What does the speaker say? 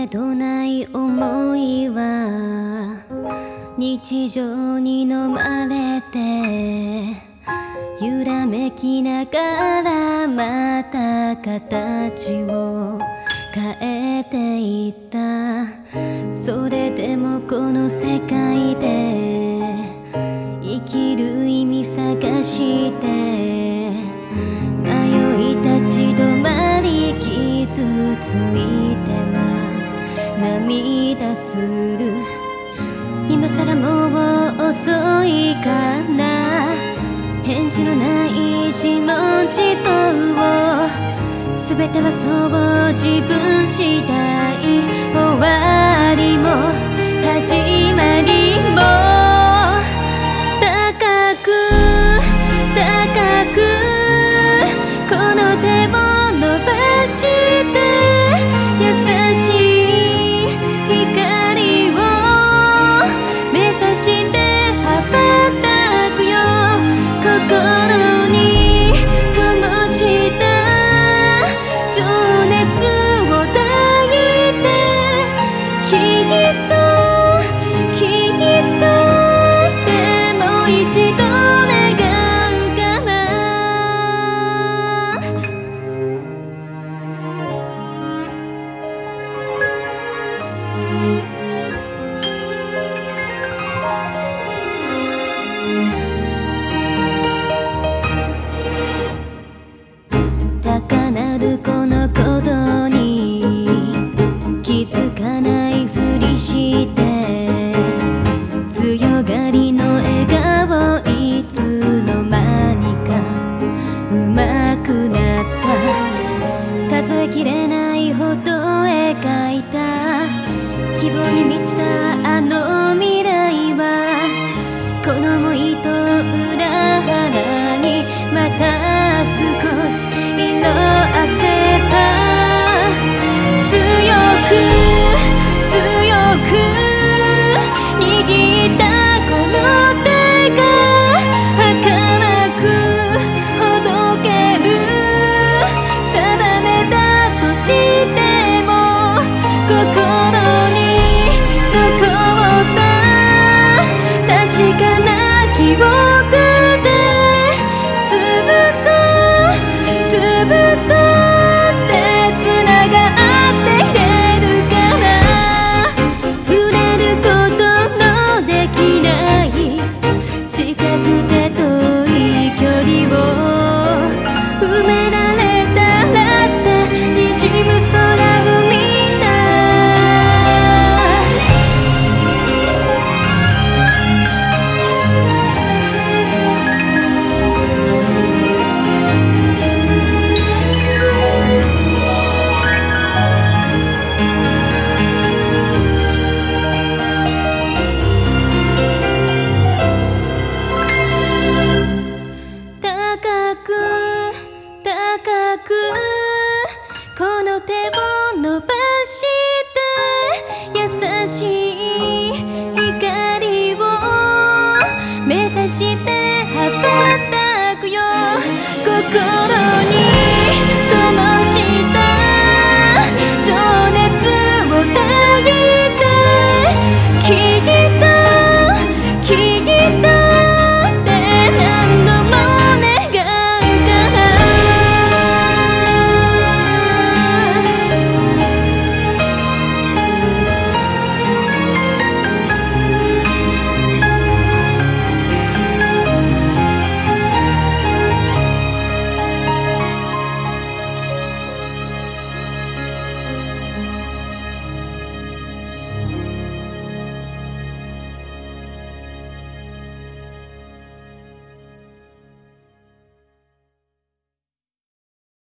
めどない思いは日常に飲まれて揺らめきながらまた形を変えていった。それでもこの世界で生きる意味探して迷い立ち止まり傷ついては涙する。今さらもう遅いかな。返事のない自問自答。全てはそう自分次第。終わりも始まりも高く高くこの手を伸ばして優しい光を目指して羽ばたくよ。心に灯した情熱を抱いてきっとでも一度願うから。高鳴るこの鼓動に気づかないふりして強がりの笑顔いつの間にか上手くなった。数えきれないほど描いた希望に満ちたあの未来はこの想いと裏腹にまた少し色あせた。強く強く握ったこの手が儚くほどける。定めたとしても